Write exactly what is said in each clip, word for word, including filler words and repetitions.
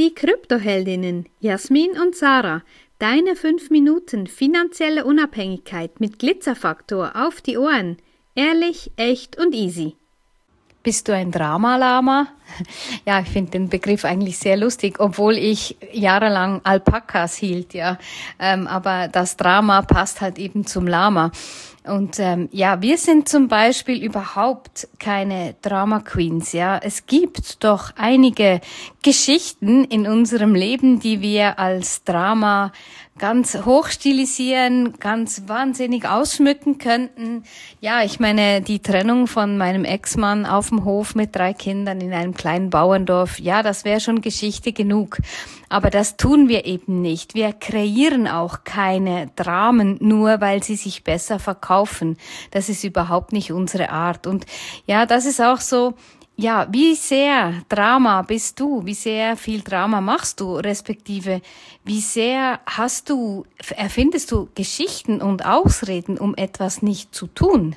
Die Kryptoheldinnen Jasmin und Sarah. Deine fünf Minuten finanzielle Unabhängigkeit mit Glitzerfaktor auf die Ohren. Ehrlich, echt und easy. Bist du ein Drama-Lama? Ja, ich finde den Begriff eigentlich sehr lustig, obwohl ich jahrelang Alpakas hielt, ja. Ähm, aber das Drama passt halt eben zum Lama. Und ähm, ja, wir sind zum Beispiel überhaupt keine Drama Queens, ja. Es gibt doch einige Geschichten in unserem Leben, die wir als Drama ganz hochstilisieren, ganz wahnsinnig ausschmücken könnten. Ja, ich meine, die Trennung von meinem Ex-Mann auf dem Hof mit drei Kindern in einem kleinen Bauerndorf, ja, das wäre schon Geschichte genug. Aber das tun wir eben nicht. Wir kreieren auch keine Dramen, nur weil sie sich besser verkaufen. Das ist überhaupt nicht unsere Art. Und ja, das ist auch so. Ja, wie sehr Drama bist du? Wie sehr viel Drama machst du? Respektive, wie sehr hast du, erfindest du Geschichten und Ausreden, um etwas nicht zu tun?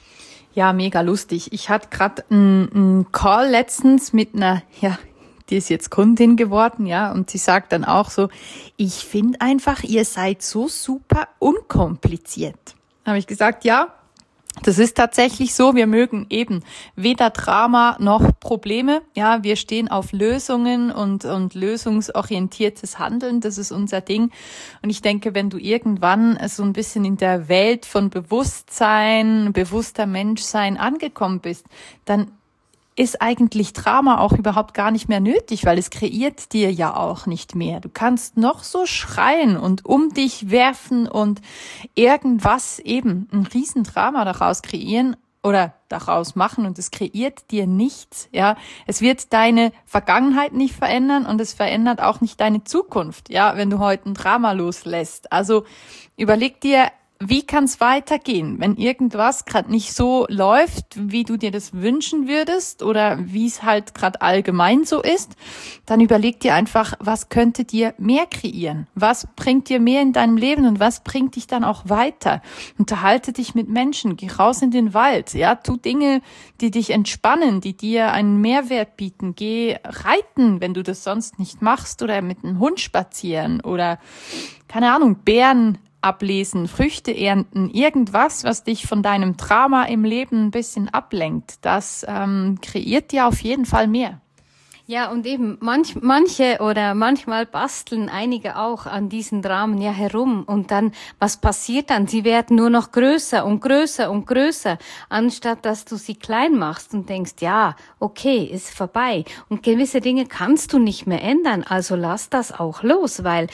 Ja, mega lustig. Ich hatte gerade einen Call letztens mit einer, ja, die ist jetzt Kundin geworden, ja, und sie sagt dann auch so, ich finde einfach, ihr seid so super unkompliziert. Habe ich gesagt, ja, das ist tatsächlich so, wir mögen eben weder Drama noch Probleme. Ja, wir stehen auf Lösungen und, und lösungsorientiertes Handeln, das ist unser Ding. Und ich denke, wenn du irgendwann so ein bisschen in der Welt von Bewusstsein, bewusster Menschsein angekommen bist, dann ist eigentlich Drama auch überhaupt gar nicht mehr nötig, weil es kreiert dir ja auch nicht mehr. Du kannst noch so schreien und um dich werfen und irgendwas eben, ein Riesendrama daraus kreieren oder daraus machen und es kreiert dir nichts, ja. Es wird deine Vergangenheit nicht verändern und es verändert auch nicht deine Zukunft, ja, wenn du heute ein Drama loslässt. Also überleg dir, wie kann es weitergehen, wenn irgendwas gerade nicht so läuft, wie du dir das wünschen würdest oder wie es halt gerade allgemein so ist, dann überleg dir einfach, was könnte dir mehr kreieren? Was bringt dir mehr in deinem Leben und was bringt dich dann auch weiter? Unterhalte dich mit Menschen, geh raus in den Wald, ja, tu Dinge, die dich entspannen, die dir einen Mehrwert bieten. Geh reiten, wenn du das sonst nicht machst, oder mit einem Hund spazieren oder, keine Ahnung, Bären ablesen, Früchte ernten, irgendwas, was dich von deinem Drama im Leben ein bisschen ablenkt, das ähm, kreiert dir auf jeden Fall mehr. Ja, und eben manch, manche oder manchmal basteln einige auch an diesen Dramen ja herum und dann, was passiert dann? Sie werden nur noch größer und größer und größer, anstatt dass du sie klein machst und denkst, ja, okay, ist vorbei. Und gewisse Dinge kannst du nicht mehr ändern, also lass das auch los, weil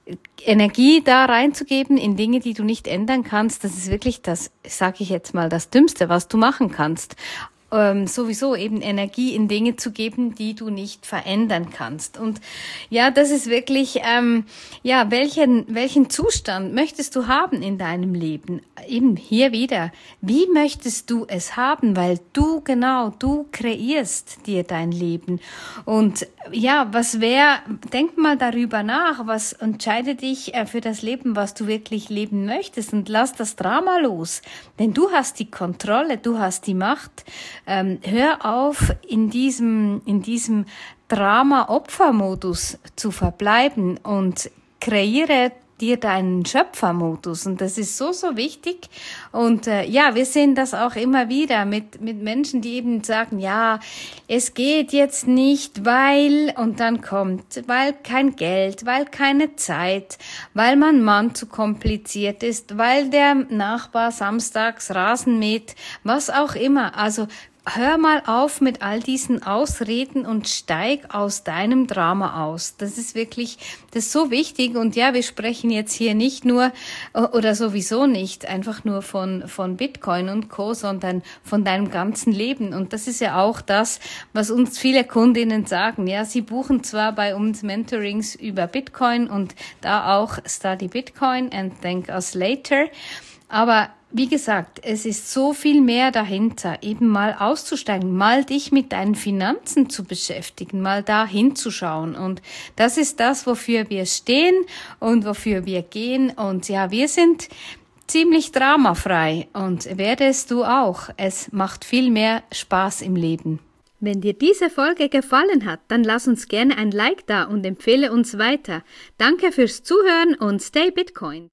Energie da reinzugeben in Dinge, die du nicht ändern kannst, das ist wirklich das, sage ich jetzt mal, das Dümmste, was du machen kannst. Ähm, sowieso eben Energie in Dinge zu geben, die du nicht verändern kannst. Und ja, das ist wirklich, ähm, ja, welchen welchen Zustand möchtest du haben in deinem Leben? Eben hier wieder, wie möchtest du es haben? Weil du, genau, du kreierst dir dein Leben. Und ja, was wäre, denk mal darüber nach, was entscheidet dich äh, für das Leben, was du wirklich leben möchtest, und lass das Drama los. Denn du hast die Kontrolle, du hast die Macht. Ähm, hör auf, in diesem, in diesem Drama-Opfer-Modus zu verbleiben und kreiere dir deinen Schöpfermodus. Und das ist so, so wichtig. Und äh, ja, wir sehen das auch immer wieder mit mit Menschen, die eben sagen, ja, es geht jetzt nicht, weil, und dann kommt, weil kein Geld, weil keine Zeit, weil mein Mann zu kompliziert ist, weil der Nachbar samstags Rasen mäht, was auch immer. Also hör mal auf mit all diesen Ausreden und steig aus deinem Drama aus. Das ist wirklich, das ist so wichtig. Und ja, wir sprechen jetzt hier nicht nur oder sowieso nicht einfach nur von von Bitcoin und Co., sondern von deinem ganzen Leben. Und das ist ja auch das, was uns viele Kundinnen sagen. Ja, sie buchen zwar bei uns Mentorings über Bitcoin und da auch Study Bitcoin and Thank Us Later, aber wie gesagt, es ist so viel mehr dahinter, eben mal auszusteigen, mal dich mit deinen Finanzen zu beschäftigen, mal da hinzuschauen. Und das ist das, wofür wir stehen und wofür wir gehen. Und ja, wir sind ziemlich dramafrei und werdest du auch. Es macht viel mehr Spaß im Leben. Wenn dir diese Folge gefallen hat, dann lass uns gerne ein Like da und empfehle uns weiter. Danke fürs Zuhören und stay Bitcoin!